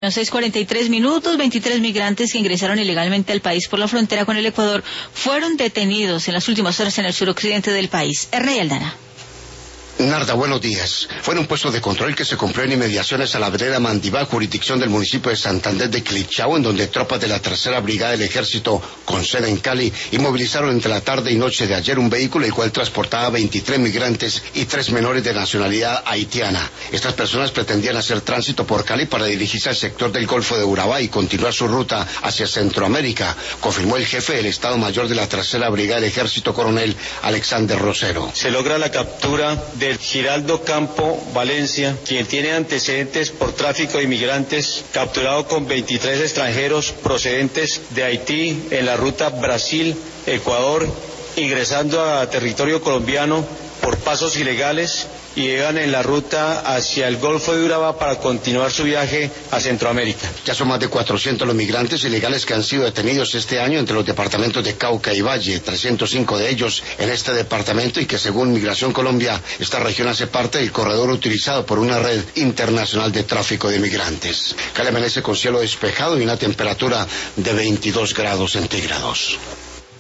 Los 6:43, 23 migrantes que ingresaron ilegalmente al país por la frontera con el Ecuador fueron detenidos en las últimas horas en el suroccidente del país. Ernei Aldana. Narda, buenos días. Fue en un puesto de control que se cumplió en inmediaciones a la vereda Mandibá, jurisdicción del municipio de Santander de Quilichao, en donde tropas de la tercera brigada del ejército, con sede en Cali, inmovilizaron entre la tarde y noche de ayer un vehículo el cual transportaba 23 migrantes y 3 menores de nacionalidad haitiana. Estas personas pretendían hacer tránsito por Cali para dirigirse al sector del Golfo de Urabá y continuar su ruta hacia Centroamérica, confirmó el jefe del Estado Mayor de la tercera brigada del ejército, coronel Alexander Rosero. Se logra la captura de Giraldo Campo Valencia, quien tiene antecedentes por tráfico de inmigrantes, capturado con 23 extranjeros procedentes de Haití en la ruta Brasil-Ecuador, ingresando a territorio colombiano por pasos ilegales y llegan en la ruta hacia el Golfo de Urabá para continuar su viaje a Centroamérica. Ya son más de 400 los migrantes ilegales que han sido detenidos este año entre los departamentos de Cauca y Valle, 305 de ellos en este departamento, y que según Migración Colombia, esta región hace parte del corredor utilizado por una red internacional de tráfico de migrantes. Cali amanece con cielo despejado y una temperatura de 22 grados centígrados.